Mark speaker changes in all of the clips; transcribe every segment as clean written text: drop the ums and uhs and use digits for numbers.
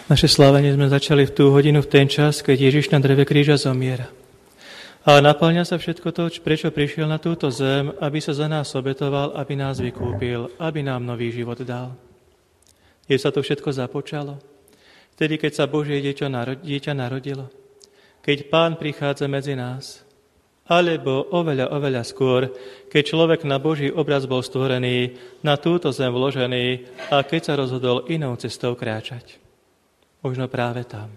Speaker 1: Naše slávenie sme začali v tú hodinu, v ten čas, keď Ježiš na dreve kríža zomiera. A naplňa sa všetko to, prečo prišiel na túto zem, aby sa za nás obetoval, aby nás vykúpil, aby nám nový život dal. Kde sa to všetko započalo? Vtedy, keď sa Božie dieťa narodilo. Keď Pán prichádza medzi nás. Alebo oveľa skôr, keď človek na Boží obraz bol stvorený, na túto zem vložený a keď sa rozhodol inou cestou kráčať. Možno práve tam.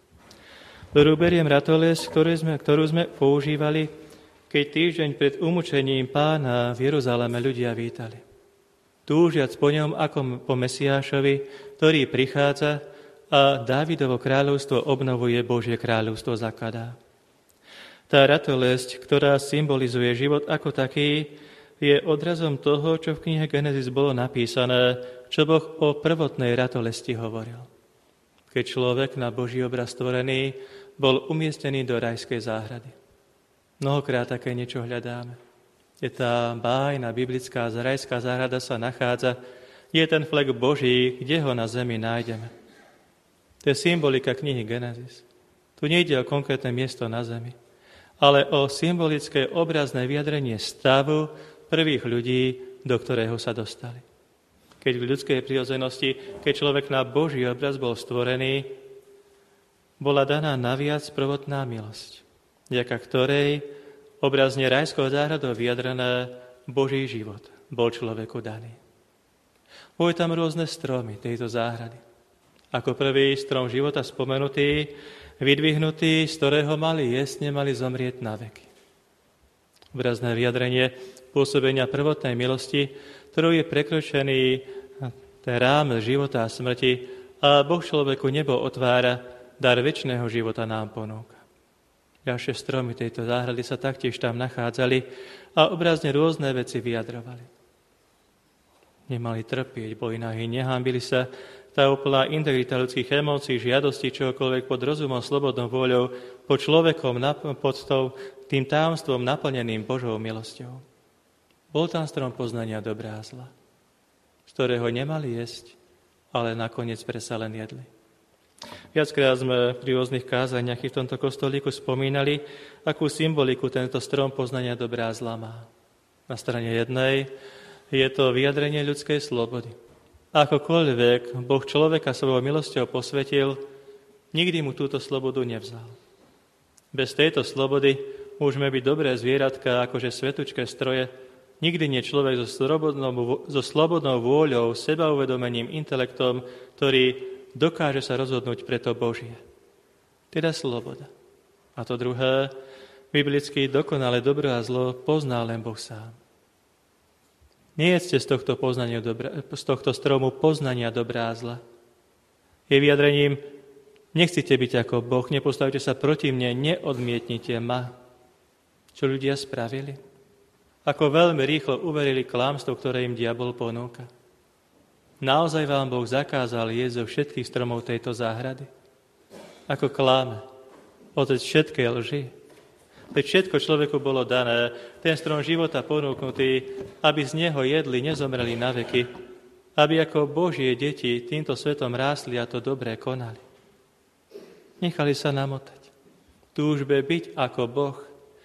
Speaker 1: Beriem ratoles, ktorú sme používali, keď týždeň pred umúčením Pána v Jeruzaleme ľudia vítali. Túžiac po ňom ako po Mesiášovi, ktorý prichádza a Dávidovo kráľovstvo obnovuje, Božie kráľovstvo zakladá. Tá ratolesť, ktorá symbolizuje život ako taký, je odrazom toho, čo v knihe Genesis bolo napísané, čo Boh o prvotnej ratolesti hovoril. Keď človek na Boží obraz stvorený bol umiestnený do rajskej záhrady. Mnohokrát také niečo hľadáme. Je tá bájna biblická rajská záhrada sa nachádza, je ten flek Boží, kde ho na zemi nájdeme. To je symbolika knihy Genesis. Tu nejde o konkrétne miesto na zemi, ale o symbolické obrazné vyjadrenie stavu prvých ľudí, do ktorého sa dostali. Keď v ľudskej prirodzenosti, keď človek na Boží obraz bol stvorený, bola daná naviac prvotná milosť, vďaka ktorej obrazne rajskou záhradou vyjadrené Boží život bol človeku daný. Boli tam rôzne stromy tejto záhrady. Ako prvý strom života spomenutý, vydvihnutý, z ktorého mali jesť, nemali zomrieť na veky. Obrazné vyjadrenie pôsobenia prvotnej milosti, ktorou je prekročený ten rámec života a smrti a Boh človeku nebo otvára, dar večného života nám ponúka. Ďalšie stromy tejto záhrady sa taktiež tam nachádzali a obrazne rôzne veci vyjadrovali. Nemali trpieť, boli nahý, nehambili sa, tá úplná integrita ľudských emócií, žiadostí, čokoľvek pod rozumom, slobodnou vôľou, pod človekom, pod tým tajomstvom naplneným Božou milosťou. Bol tam strom poznania dobrá a zla, z ktorého nemali jesť, ale nakoniec predsa len jedli. Viackrát sme pri rôznych kázaniach v tomto kostolíku spomínali, akú symboliku tento strom poznania dobrá a zla má. Na strane jednej je to vyjadrenie ľudskej slobody. Akokoľvek Boh človeka svojou milosťou posvetil, nikdy mu túto slobodu nevzal. Bez tejto slobody môžeme byť dobré zvieratka, akože svetučké stroje. Nikdy nie človek so slobodnou vôľou, sebauvedomením, intelektom, ktorý dokáže sa rozhodnúť pre to Božie. Teda sloboda. A to druhé, biblicky dokonale dobro a zlo pozná len Boh sám. Nejedzte z tohto stromu poznania dobrá a zla. Je vyjadrením, nechcete byť ako Boh, nepostavte sa proti mne, neodmietnite ma. Čo ľudia spravili? Ako veľmi rýchlo uverili klamstvu, ktoré im diabol ponúka. Naozaj vám Boh zakázal jesť zo všetkých stromov tejto záhrady? Ako klame, otec všetkej lži. Veď všetko človeku bolo dané, ten strom života ponúknutý, aby z neho jedli, nezomreli na veky, aby ako Božie deti týmto svetom rástli a to dobré konali. Nechali sa namotať. Túžbe byť ako Boh,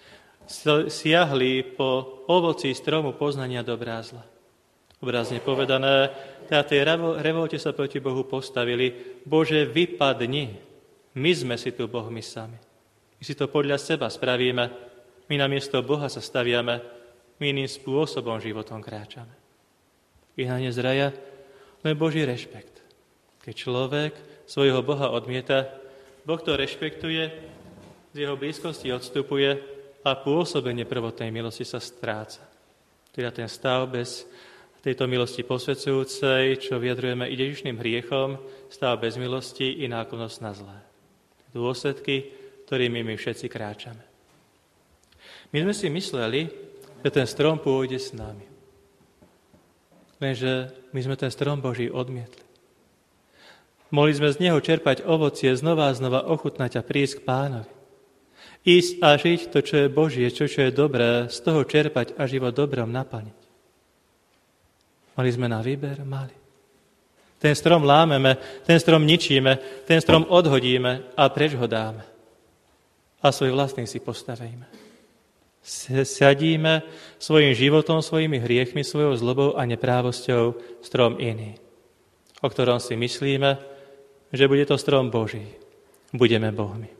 Speaker 1: siahli po ovoci stromu poznania dobrá a zla. Obrazne povedané, na tej revolte sa proti Bohu postavili, Bože, vypadni, my sme si tu Boh, my sami. My si to podľa seba spravíme, my namiesto Boha sa staviame, my iným spôsobom životom kráčame. Vyhnanie z raja, len Boží rešpekt. Keď človek svojho Boha odmieta, Boh to rešpektuje, z jeho blízkosti odstupuje, a pôsobenie prvotnej milosti sa stráca. Teda ten stav bez tejto milosti posvedzujúcej, čo vyjadrujeme i dedičným hriechom, stav bez milosti i náklonnosť na zlé. Dôsledky, ktorými my všetci kráčame. My sme si mysleli, že ten strom pôjde s nami. Lenže my sme ten strom Boží odmietli. Mohli sme z neho čerpať ovocie, znova a znova ochutnať a prísť k Pánovi. Ísť a žiť to, čo je Božie, čo je dobré, z toho čerpať a život dobrom naplniť. Mali sme na výber? Mali. Ten strom lámeme, ten strom ničíme, ten strom odhodíme a preč ho dáme. A svoj vlastný si postavíme. Sadíme svojim životom, svojimi hriechmi, svojou zlobou a neprávosťou strom iný, o ktorom si myslíme, že bude to strom Boží. Budeme Bohmi.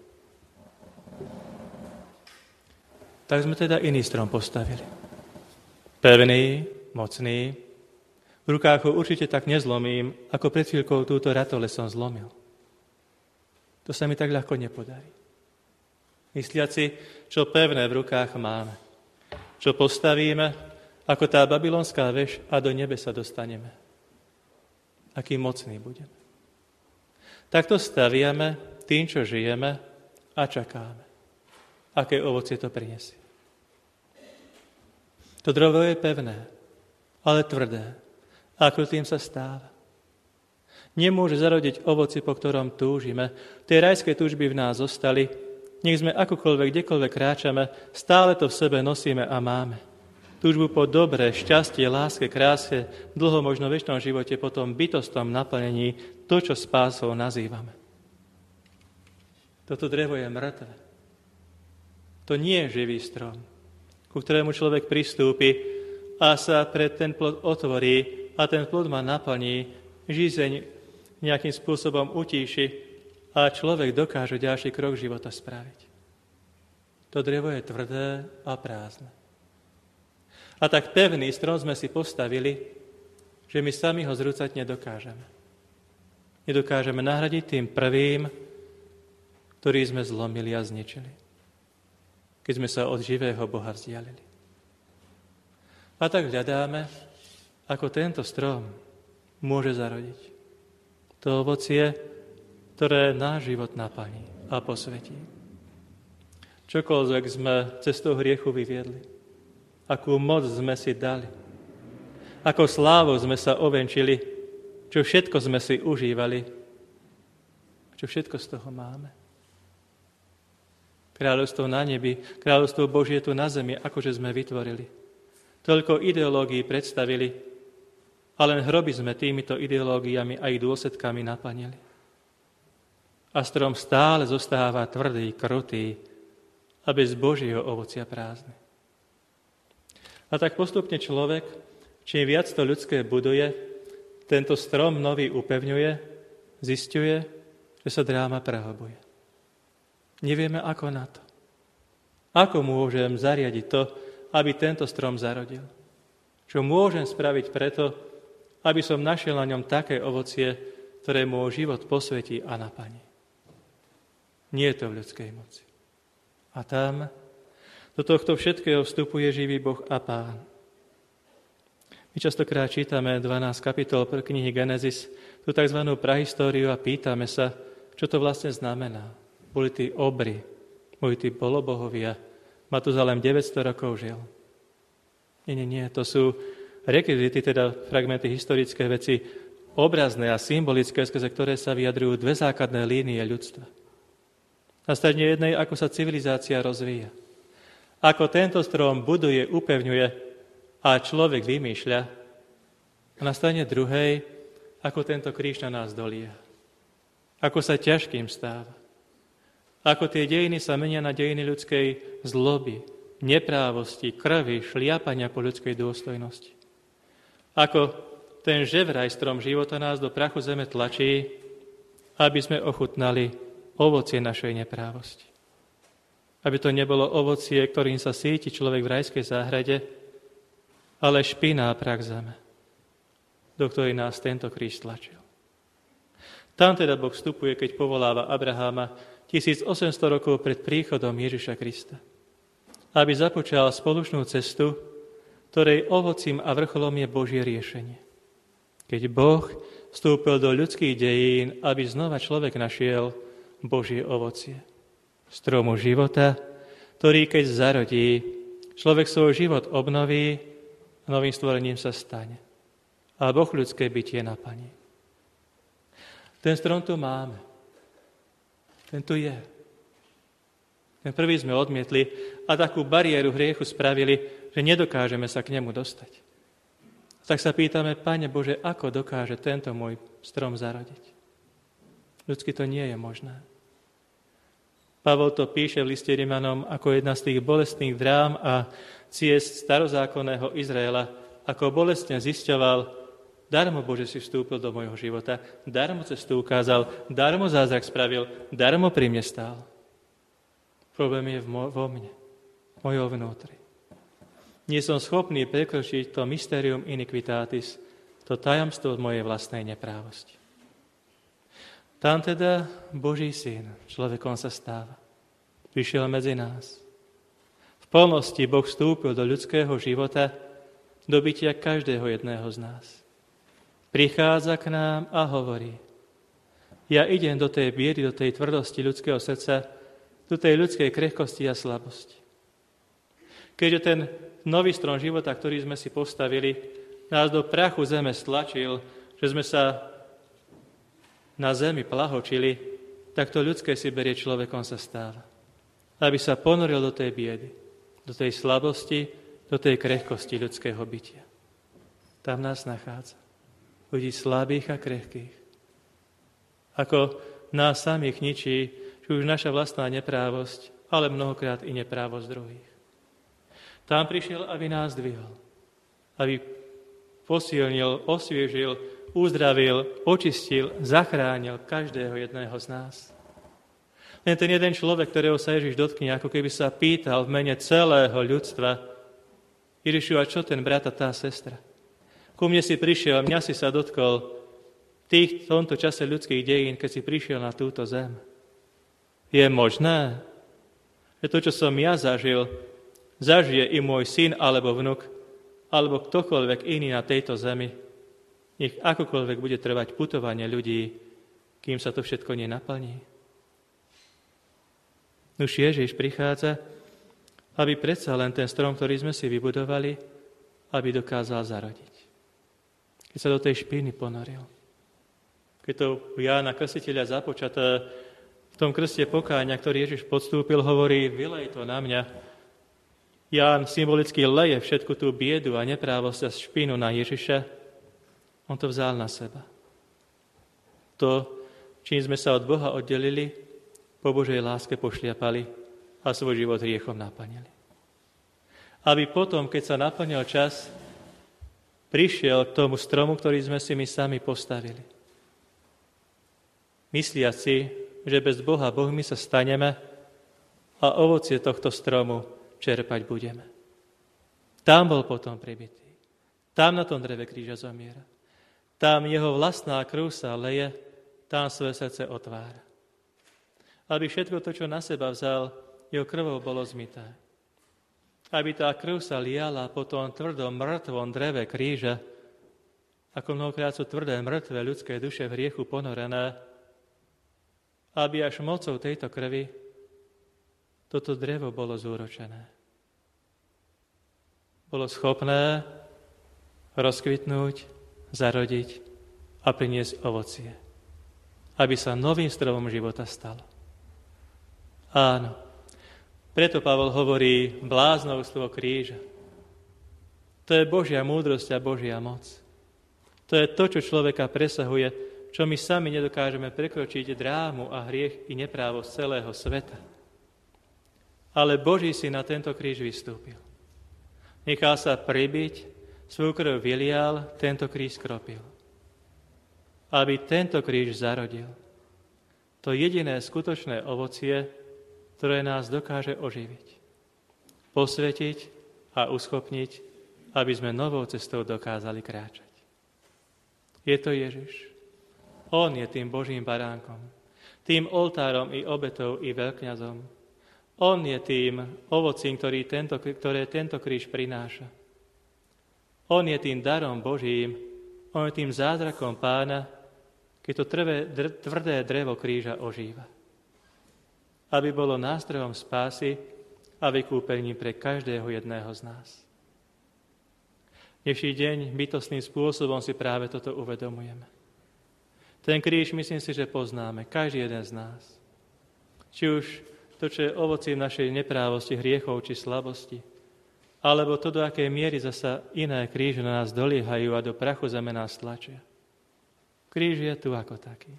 Speaker 1: Tak sme teda iný strom postavili. Pevný, mocný. V rukách ho určite tak nezlomím, ako pred chvíľkou túto ratole som zlomil. To sa mi tak ľahko nepodarí. Mysliaci, čo pevné v rukách máme. Čo postavíme, ako tá babylonská veš a do nebe sa dostaneme. Aký mocný budeme. Takto staviame tým, čo žijeme a čakáme. Aké ovocie to prinesie. To drevo je pevné, ale tvrdé. A krutým sa stáva. Nemôže zarodiť ovoci, po ktorom túžime. Tie rajské túžby v nás zostali. Nech sme akokoľvek, kdekoľvek kráčame, stále to v sebe nosíme a máme. Túžbu po dobre, šťastie, láske, kráse, dlho možno večnom živote, po tom bytostnom naplnení, to, čo spásou nazývame. Toto drevo je mŕtve. To nie je živý strom, ku ktorému človek pristúpi a sa pred ten plod otvorí a ten plod ma naplní, žízeň nejakým spôsobom utíši a človek dokáže ďalší krok života spraviť. To drevo je tvrdé a prázdne. A tak pevný strom sme si postavili, že my sami ho zrúcať nedokážeme. Nedokážeme nahradiť tým prvým, ktorý sme zlomili a zničili, keď sme sa od živého Boha vzdialili. A tak hľadáme, ako tento strom môže zarodiť to ovocie, ktoré náš život naplní a posvetí. Čokoľvek sme cestou hriechu vyviedli, akú moc sme si dali, ako slávou sme sa ovenčili, čo všetko sme si užívali, čo všetko z toho máme. Kráľovstvo na nebi, kráľovstvo Božie tu na zemi, akože sme vytvorili. Toľko ideológií predstavili, a len hroby sme týmito ideológiami a ich dôsledkami naplnili. A strom stále zostáva tvrdý, krutý a bez Božieho ovocia prázdny. A tak postupne človek, čím viac to ľudské buduje, tento strom nový upevňuje, zisťuje, že sa dráma prehlbuje. Nevieme, ako na to. Ako môžem zariadiť to, aby tento strom zarodil? Čo môžem spraviť preto, aby som našiel na ňom také ovocie, ktoré môj život posvetí a naplní. Nie je to v ľudskej moci. A tam do tohto všetkého vstupuje živý Boh a Pán. My častokrát čítame 12 kapitol knihy Genesis, tú tzv. Prahistóriu a pýtame sa, čo to vlastne znamená. Boli tí obry, boli tí polobohovia, Matuzalém 900 rokov žil. Nie, to sú rekvizity, teda fragmenty historické veci, obrazné a symbolické, skrze ktoré sa vyjadrujú dve základné línie ľudstva. Na strane jednej, ako sa civilizácia rozvíja. Ako tento strom buduje, upevňuje a človek vymýšľa. A na strane druhej, ako tento kríž na nás dolieha. Ako sa ťažkým stáva. Ako tie dejiny sa menia na dejiny ľudskej zloby, neprávosti, krvi, šliapania po ľudskej dôstojnosti. Ako ten ževraj strom života nás do prachu zeme tlačí, aby sme ochutnali ovocie našej neprávosti. Aby to nebolo ovocie, ktorým sa síti človek v rajskej záhrade, ale špina a prach zeme, do ktorej nás tento kríž tlačil. Tam teda Boh vstupuje, keď povoláva Abraháma 1800 rokov pred príchodom Ježiša Krista, aby započal spoločnú cestu, ktorej ovocím a vrcholom je Božie riešenie. Keď Boh vstúpil do ľudských dejín, aby znova človek našiel Božie ovocie. Stromu života, ktorý keď zarodí, človek svoj život obnoví a novým stvorením sa stane. A Boh ľudské bytie naplní. Ten strom tu máme. Ten tu je. Ten prvý sme odmietli a takú bariéru hriechu spravili, že nedokážeme sa k nemu dostať. Tak sa pýtame, Pane Bože, ako dokáže tento môj strom zarodiť? Ľudsky to nie je možné. Pavol to píše v liste Rimanom ako jedna z tých bolestných drám a ciest starozákonného Izraela, ako bolestne zisťoval, darmo Bože si vstúpil do môjho života, darmo cestu ukázal, darmo zázrak spravil, darmo pri mne stál. Problém je vo mne, v mojom vnútri. Nie som schopný prekročiť to mysterium iniquitatis, to tajomstvo mojej vlastnej neprávosti. Tam teda Boží syn človekom sa stáva. Prišiel medzi nás. V plnosti Boh vstúpil do ľudského života, do bytia každého jedného z nás. Prichádza k nám a hovorí: ja idem do tej biedy, do tej tvrdosti ľudského srdca, do tej ľudskej krehkosti a slabosti. Keďže ten nový strom života, ktorý sme si postavili, nás do prachu zeme stlačil, že sme sa na zemi plahočili, tak to ľudské si berie človekom sa stáva. Aby sa ponoril do tej biedy, do tej slabosti, do tej krehkosti ľudského bytia. Tam nás nachádza. Ľudí slabých a krehkých. Ako nás samých ničí, či už naša vlastná neprávosť, ale mnohokrát i neprávosť druhých. Tam prišiel, aby nás dvihol. Aby posilnil, osviežil, uzdravil, očistil, zachránil každého jedného z nás. Len ten jeden človek, ktorého sa Ježiš dotkne, ako keby sa pýtal v mene celého ľudstva: Ježišu, a čo ten brat a tá sestra? Ku mne si prišiel, mňa si sa dotkol v tomto čase ľudských dejín, keď si prišiel na túto zem. Je možné, že to, čo som ja zažil, zažije i môj syn alebo vnuk, alebo ktokoľvek iný na tejto zemi, nech akokoľvek bude trvať putovanie ľudí, kým sa to všetko nenaplní. Nuž Ježiš prichádza, aby predsa len ten strom, ktorý sme si vybudovali, aby dokázal zarodiť. Keď sa do tej špíny ponoril. Keď to Jána Krstiteľa započaté v tom krste pokáňa, ktorý Ježiš podstúpil, hovorí: vylej to na mňa. Ján symbolicky leje všetku tú biedu a neprávosť a špínu na Ježiša. On to vzal na seba. To, čím sme sa od Boha oddelili, po Božej láske pošliapali a svoj život hriechom naplnili. Aby potom, keď sa naplnil čas, prišiel k tomu stromu, ktorý sme si my sami postavili. Mysliac si, že bez Boha Bohmi sa staneme a ovocie tohto stromu čerpať budeme. Tam bol potom pribitý. Tam na tom dreve kríža zomiera. Tam jeho vlastná krv sa leje, tam svoje srdce otvára. Aby všetko to, čo na seba vzal, jeho krvou bolo zmyté. Aby tá krv sa liala po tom tvrdom, mŕtvom dreve kríža, ako mnohokrát sú tvrdé, mŕtve ľudské duše v hriechu ponorené, aby až mocou tejto krvi toto drevo bolo zúročené. Bolo schopné rozkvitnúť, zarodiť a priniesť ovocie, aby sa novým stromom života stalo. Áno, preto Pavol hovorí bláznovstvo kríža. To je Božia múdrosť a Božia moc. To je to, čo človeka presahuje, čo my sami nedokážeme prekročiť drámu a hriech i neprávosť celého sveta. Ale Boží syn na tento kríž vystúpil. Nechal sa pribiť, svoju krv vylial, tento kríž skropil. Aby tento kríž zarodil. To jediné skutočné ovocie, ktoré nás dokáže oživiť, posvetiť a uschopniť, aby sme novou cestou dokázali kráčať. Je to Ježiš. On je tým Božím baránkom, tým oltárom i obetou i veľkňazom. On je tým ovocím, ktoré tento kríž prináša. On je tým darom Božím, on je tým zázrakom Pána, keď to tvrdé drevo kríža ožíva. Aby bolo nástrojom spásy a vykúpením pre každého jedného z nás. Dnešný deň bytostným spôsobom si práve toto uvedomujeme. Ten kríž, myslím si, že poznáme, každý jeden z nás. Či už to, čo je ovocím našej neprávosti, hriechov či slabosti, Alebo to, do akej miery zasa iné kríže na nás doliehajú a do prachu zeme nás tlačia. Kríž je tu ako taký.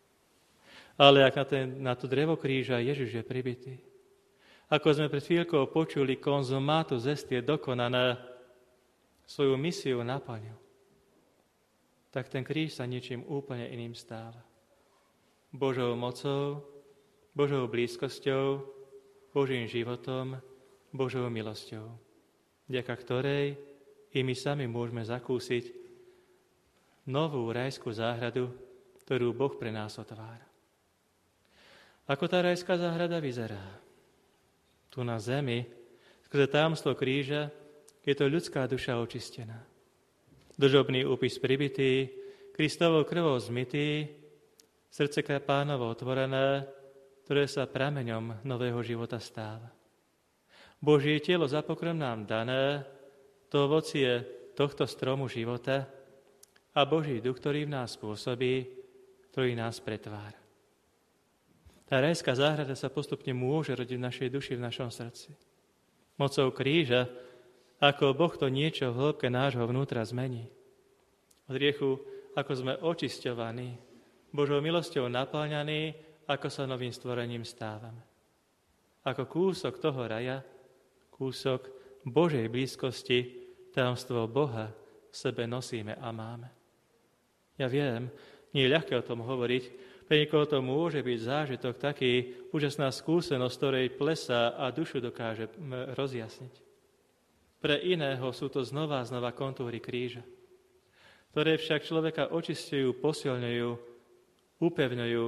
Speaker 1: Ale ak na to drevo kríža Ježiš je pribitý, ako sme pred chvíľkou počuli, konzumátus est je dokonané, svoju misiu naplnil, tak ten kríž sa niečím úplne iným stáva. Božou mocou, Božou blízkosťou, Božím životom, Božou milosťou, vďaka ktorej i my sami môžeme zakúsiť novú rajskú záhradu, ktorú Boh pre nás otvára. Ako tá rajská záhrada vyzerá? Tu na zemi, skrze tajomstvo kríža, je to ľudská duša očistená. Dlžobný úpis pribitý, Kristovou krvou zmytý, srdce Pánovo otvorené, ktoré sa prameňom nového života stáva. Božie telo za pokrm nám dané, to ovocie tohto stromu života a Boží duch, ktorý v nás pôsobí, ktorý nás pretvára. Tá rajská záhrada sa postupne môže rodiť v našej duši, v našom srdci. Mocou kríža, ako Boh to niečo v hĺbke nášho vnútra zmení. Od hriechu, ako sme očisťovaní, Božou milosťou napĺňaní, ako sa novým stvorením stávame. Ako kúsok toho raja, kúsok Božej blízkosti, tajomstvo Boha v sebe nosíme a máme. Ja viem, nie je ľahké o tom hovoriť, pre niekoho to môže byť zážitok taký, úžasná skúsenosť, ktorej plesá a dušu dokáže rozjasniť. Pre iného sú to znova kontúry kríža, ktoré však človeka očistujú, posilňujú, upevňujú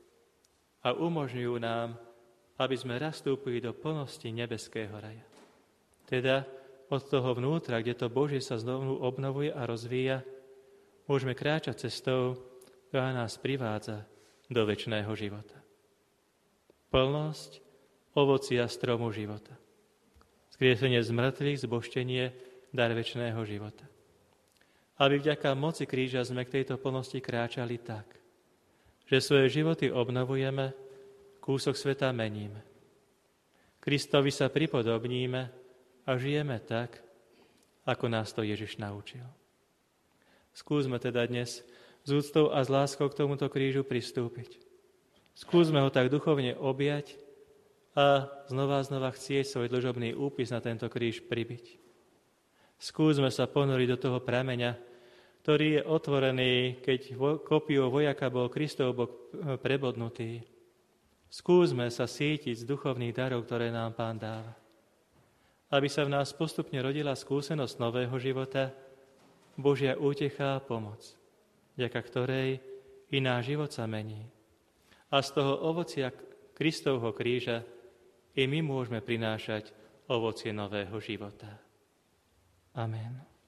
Speaker 1: a umožňujú nám, aby sme rastúpili do plnosti nebeského raja. Teda od toho vnútra, kde to Božie sa znovu obnovuje a rozvíja, môžeme kráčať cestou, ktorá nás privádza do večného života. Plnosť ovocia stromu života. Skriesenie z mŕtvych, zbožtenie, dar večného života. Aby vďaka moci kríža sme k tejto plnosti kráčali tak, že svoje životy obnovujeme, kúsok sveta meníme. Kristovi sa pripodobníme, a žijeme tak, ako nás to Ježiš naučil. Skúsme teda dnes s úctou a s láskou k tomuto krížu pristúpiť. Skúsme ho tak duchovne objať a znova chcieť svoj dlžobný úpis na tento kríž pribiť. Skúsme sa ponoriť do toho prameňa, ktorý je otvorený, keď kopiou vojaka bol Kristov bok prebodnutý. Skúsme sa sítiť z duchovných darov, ktoré nám Pán dáva. Aby sa v nás postupne rodila skúsenosť nového života, Božia útecha a pomoc, vďaka ktorej i náš život sa mení. A z toho ovocia Kristovho kríža i my môžeme prinášať ovocie nového života. Amen.